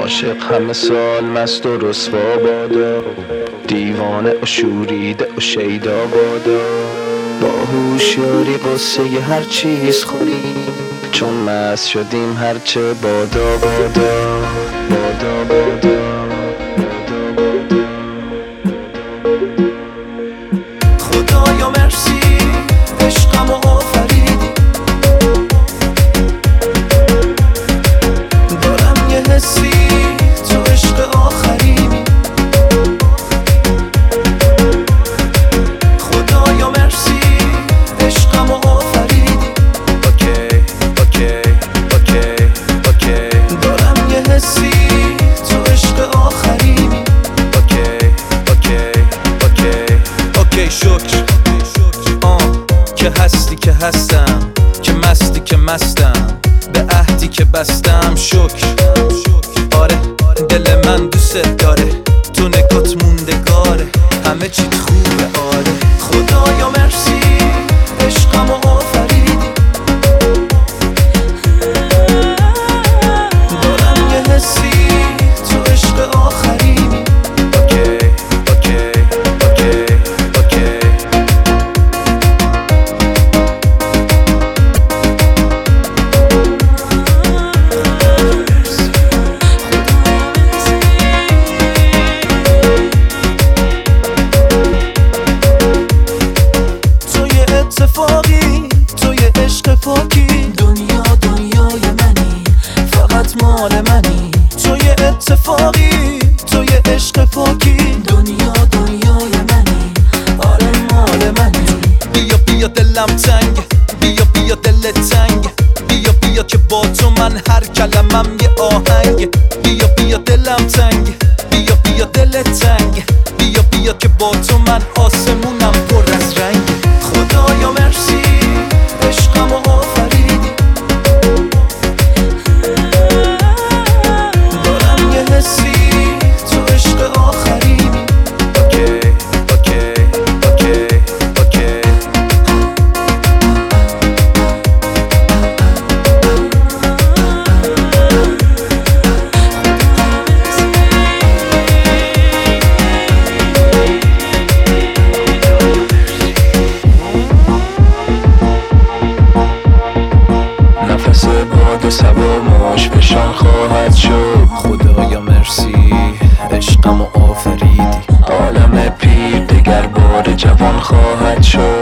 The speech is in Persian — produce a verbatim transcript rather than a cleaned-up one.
عاشق همه سال مست و رسوا بادا، دیوانه و شوریده و شیدا بادا. با هوشیاری قصه هر چیز خوریم، چون مست شدیم هرچه بادا بادا بادا بادا. خدایا مرسی عشقمو آفریدی، دارم یه حسی تو عشق آخرینی. خدایا مرسی عشقمو آفریدی، اوکی اوکی اوکی اوکی. دارم یه حسی تو عشق آخرینی، اوکی اوکی اوکی اوکی. شکر آه که هستی که هستم، که مستی که مستم، به عهدی که بستم. شکر آره دل من دوست داره، تو نگات موندگاره، همه چیت خوبه آره. خدایا مرسی عشقمو آفریدی، دارم یه حسی تو عشق آخرینی، اوکی اوکی اوکی اوکی. اتفاقی تو یه عشق پاکی، دنیا دنیای منی، فقط مال منی. تو یه اتفاقی تو یه عشق پاکی، دنیا دنیای منی، آره مال منی. بیا بیا دلم تنگ، بیا بیا دل تنگ، بیا بیا که با تو من هر کلمم یه آهنگ. بیا بیا دلم تنگ، بیا بیا دل تنگ، بیا بیا که با تو من آسمونم پر از رنگ. خدایا مرسی عشقمو آفریدی، دارم یه حسی تو عشق آخرینی، اوکی اوکی اوکی اوکی. باد سبا ماش فشان خواهد شد. خدایا مرسی عشقمو آفریدی، عالم پیر دگر بار جوان خواهد شد.